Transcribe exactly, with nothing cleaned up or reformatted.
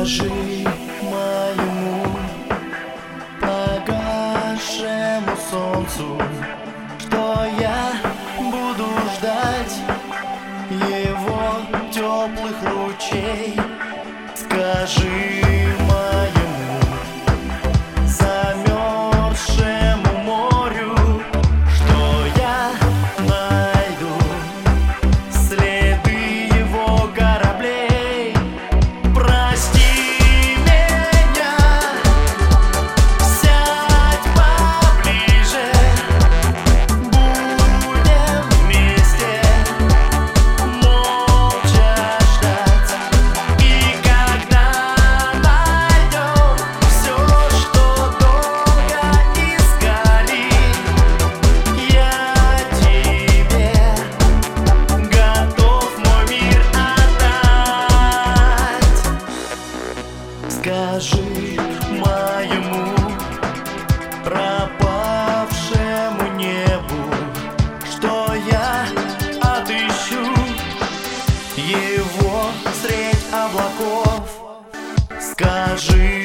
Скажи моему погасшему солнцу, что я буду ждать его теплых лучей. Скажи моему замерзшему морю, что я найду следы его кораблей. Прости меня, сядь поближе, будем вместе молча ждать. И когда найдем все, что долго искали, я тебе готов мой мир отдать. Скажи моему пропавшему небу, что я отыщу его средь облаков. Скажи